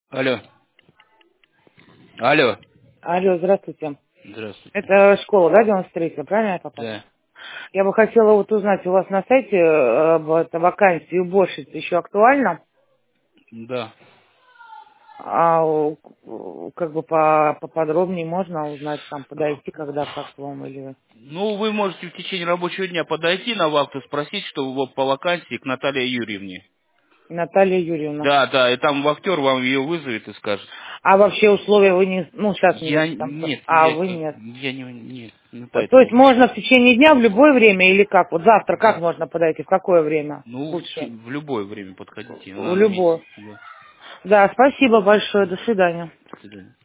Алло. Алло. Алло, здравствуйте. Здравствуйте. Это школа, да, 93-я, правильно я попала? Да. Я бы хотела вот узнать, у вас на сайте вакансии уборщицы еще актуальна? Да. А как бы поподробнее можно узнать, там, подойти, когда, как вам, или... Ну, вы можете в течение рабочего дня подойти на вахту, спросить, что вот по вакансии к Наталье Юрьевне. Наталья Юрьевна. Да, да, и там вахтер вам ее вызовет и скажет. А вообще условия вы не... Ну, сейчас Я не... Там, нет, вы я нет. нет, не То есть поэтому. можно в течение дня в любое время или как? Вот завтра как Да. можно подойти? В какое время Ну, лучше? в любое время подходите, В она на месте. любое. Да. Да, спасибо большое. До свидания. До свидания.